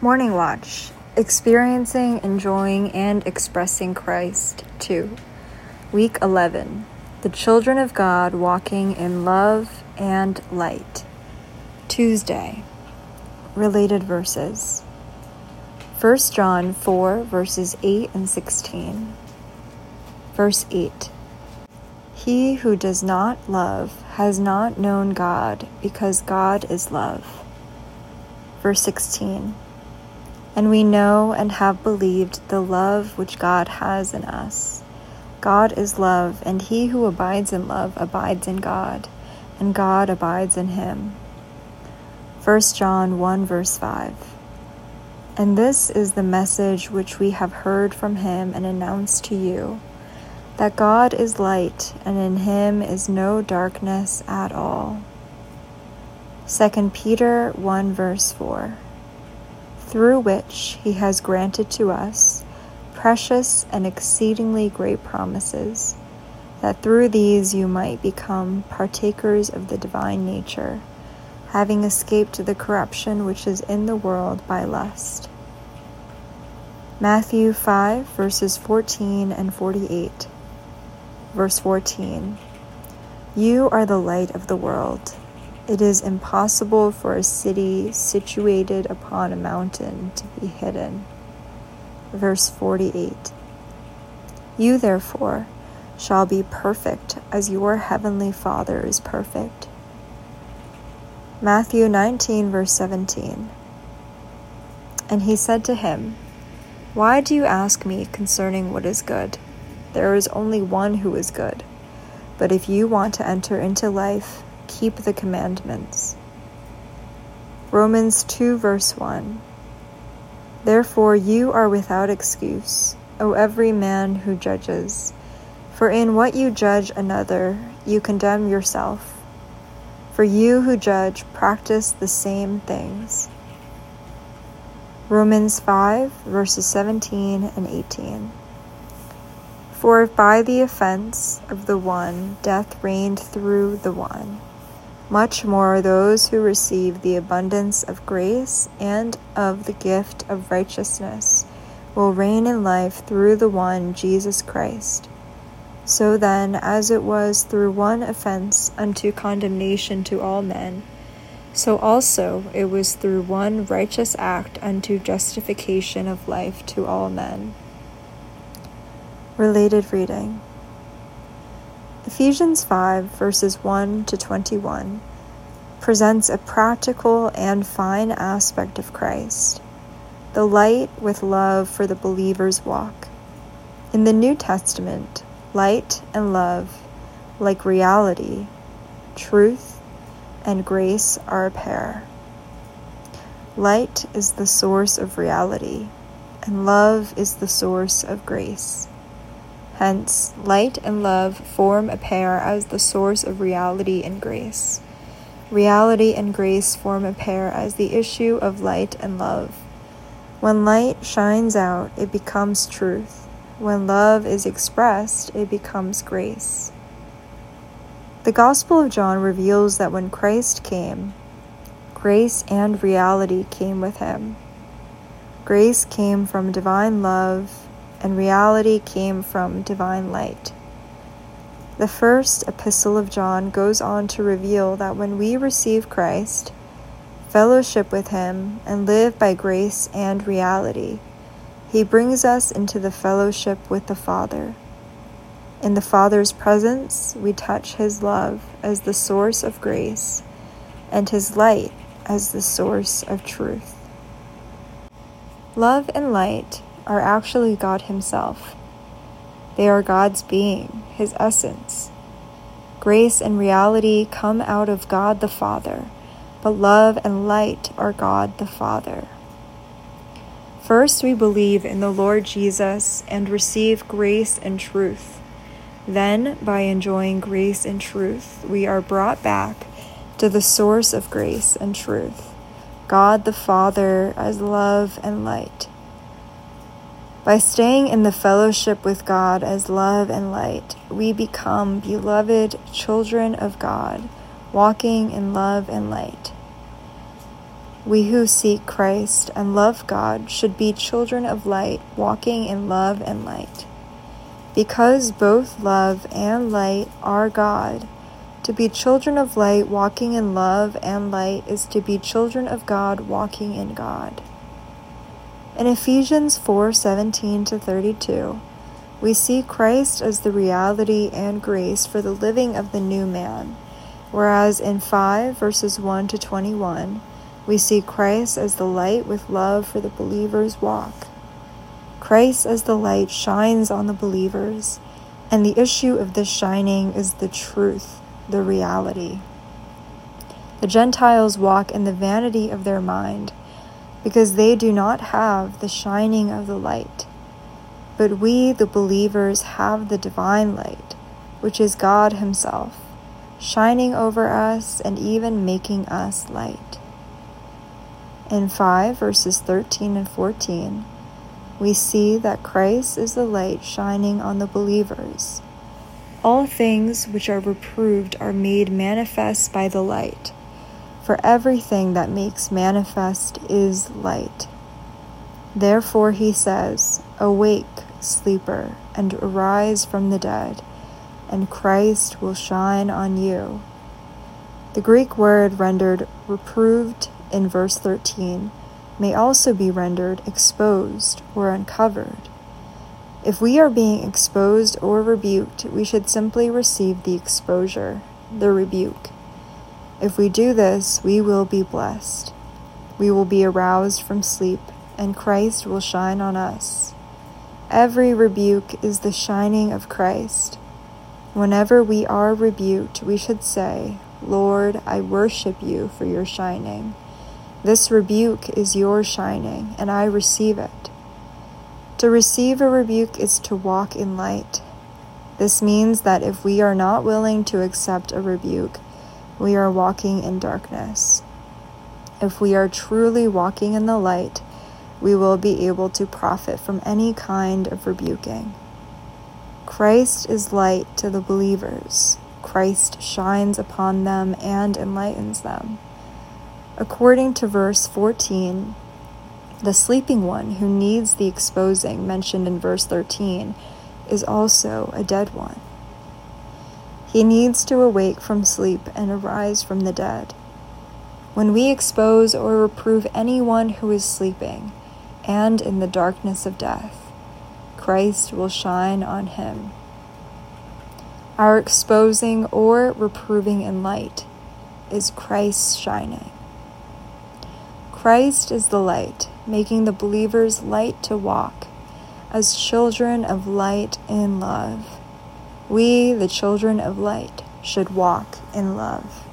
Morning Watch, Experiencing, Enjoying, and Expressing Christ 2. Week 11, The Children of God Walking in Love and Light. Tuesday, Related Verses. 1 John 4, verses 8 and 16. Verse 8. He who does not love has not known God, because God is love. Verse 16. And we know and have believed the love which God has in us. God is love, and he who abides in love abides in God, and God abides in him. 1 John 1, verse 5. And this is the message which we have heard from him and announced to you, that God is light, and in him is no darkness at all. 2 Peter 1, verse 4. Through which he has granted to us precious and exceedingly great promises, that through these you might become partakers of the divine nature, having escaped the corruption which is in the world by lust. Matthew 5, verses 14 and 48. Verse 14. You are the light of the world. It is impossible for a city situated upon a mountain to be hidden. Verse 48. You therefore shall be perfect as your heavenly Father is perfect. Matthew 19, verse 17. And he said to him, Why do you ask me concerning what is good? There is only one who is good. But if you want to enter into life, keep the commandments. Romans 2, verse 1. Therefore you are without excuse, O every man who judges. For in what you judge another, you condemn yourself. For you who judge practice the same things. Romans 5, verses 17 and 18. For if by the offense of the one death reigned through the one, much more those who receive the abundance of grace and of the gift of righteousness will reign in life through the one Jesus Christ. So then, as it was through one offense unto condemnation to all men, so also it was through one righteous act unto justification of life to all men. Related reading. Ephesians 5, verses 1 to 21, presents a practical and fine aspect of Christ, the light with love for the believer's walk. In the New Testament, light and love, like reality, truth, and grace, are a pair. Light is the source of reality, and love is the source of grace. Hence, light and love form a pair as the source of reality and grace. Reality and grace form a pair as the issue of light and love. When light shines out, it becomes truth. When love is expressed, it becomes grace. The Gospel of John reveals that when Christ came, grace and reality came with him. Grace came from divine love, and reality came from divine light. The first epistle of John goes on to reveal that when we receive Christ, fellowship with him, and live by grace and reality, he brings us into the fellowship with the Father. In the Father's presence, we touch his love as the source of grace, and his light as the source of truth. Love and light are actually God himself. They are God's being, his essence. Grace and reality come out of God the Father, but love and light are God the Father. First, we believe in the Lord Jesus and receive grace and truth. Then, by enjoying grace and truth, we are brought back to the source of grace and truth, God the Father as love and light. By staying in the fellowship with God as love and light, we become beloved children of God, walking in love and light. We who seek Christ and love God should be children of light, walking in love and light. Because both love and light are God, to be children of light walking in love and light is to be children of God walking in God. In Ephesians 4:17-32, we see Christ as the reality and grace for the living of the new man, whereas in 5:1-21, we see Christ as the light with love for the believer's walk. Christ as the light shines on the believers, and the issue of this shining is the truth, the reality. The Gentiles walk in the vanity of their mind, because they do not have the shining of the light. But we, the believers, have the divine light, which is God Himself, shining over us and even making us light. In 5:13-14, we see that Christ is the light shining on the believers. All things which are reproved are made manifest by the light, for everything that makes manifest is light. Therefore he says, "Awake, sleeper, and arise from the dead, and Christ will shine on you." The Greek word rendered reproved in verse 13 may also be rendered exposed or uncovered. If we are being exposed or rebuked, we should simply receive the exposure, the rebuke. If we do this, we will be blessed. We will be aroused from sleep, and Christ will shine on us. Every rebuke is the shining of Christ. Whenever we are rebuked, we should say, "Lord, I worship you for your shining. This rebuke is your shining, and I receive it." To receive a rebuke is to walk in light. This means that if we are not willing to accept a rebuke, we are walking in darkness. If we are truly walking in the light, we will be able to profit from any kind of rebuking. Christ is light to the believers. Christ shines upon them and enlightens them. According to verse 14, the sleeping one who needs the exposing mentioned in verse 13 is also a dead one. He needs to awake from sleep and arise from the dead. When we expose or reprove anyone who is sleeping and in the darkness of death, Christ will shine on him. Our exposing or reproving in light is Christ's shining. Christ is the light, making the believers light to walk, as children of light in love. We, the children of light, should walk in love.